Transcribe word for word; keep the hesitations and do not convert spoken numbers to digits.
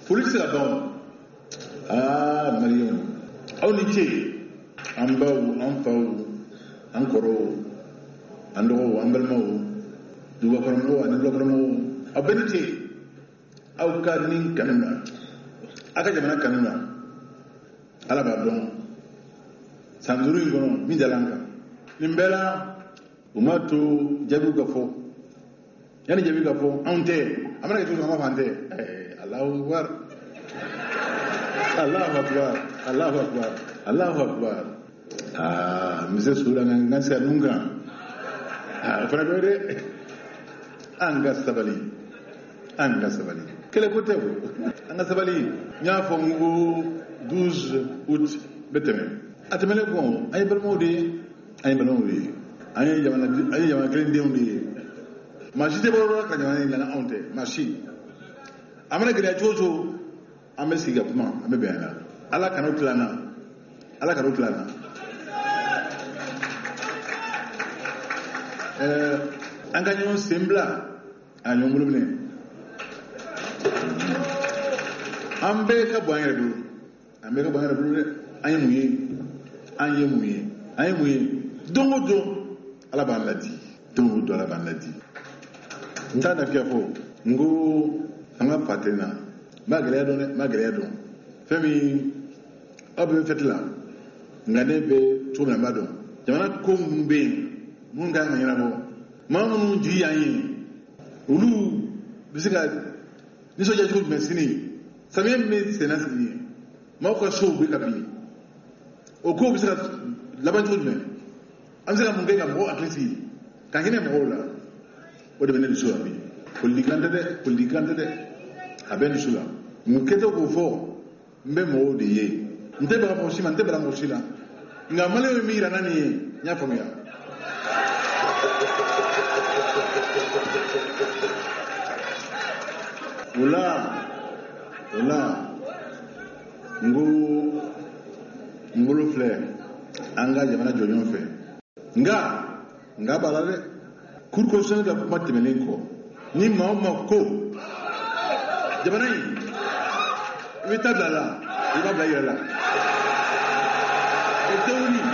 Police la bon. Ah, Marion. On y est. En bas ou en faux, encore, en haut, en bas, du Wakaramo, en Lokramo, a Benity. Aucun Canuna. Akajamana Canuna. Alabadon. Sanduru Gono, Midalanga. Limbela, Umato, Jabu Gafo. Yani Jabu Gafo, Ante, America to Mamante. Allahu Akbar. Allahu Akbar. Allahu Akbar. Allahu Akbar. Ah, Missus Sudan Nansa Nunga. Ah, Frabere Anga Sabali. Anga Sabali. Quel est côté Anga Sabali. Nya Fongo douze août Beteme. Atemele bon, ay balmodi, ay balmodi. Ay jamana ay jamana kelen dendi. Mashi de boro ka jamana lana onte, mashi. Amana gida jojo amesi gapma, ambe bayana. Ala kanot lana. Ala kanot lana. Euh, en gagnant Sembla, en gagnant Moulumne. Ambeka Boyadu, Ambeka Boyadu, Ayamouye, Ayamouye, Ayamouye, Domodo, à la bande l'a dit, Domodo à la bande l'a dit. N'tana Kiafo, Ngo, Anga Patena, Magréadon, Magréadon, Femi, Abu Fetla, Nganebe, Tournamadon, Yamana Kombe. Munga ngirabo mamu nji yayin ulu bisika niso jaji ko mesini samem me senasini mako so be kabi o ko bisika laban ko me amsika munga ngabo atleti kangine mo la o de benen so abi ko ligande de ko ligande de aben sula muketo ko fo mbe mo de ye nte ba mo shima nte ba mo shila ngamale mi mira nani nya famia Ola, ola, ngo, ngolo fleur, anga jamana jonyon fe. Nga, nga balale, kur konsen da kuma temelenko. Ni ma ma ko. Jamana yi, ibi tabla la, iba bayira la. Etewuni,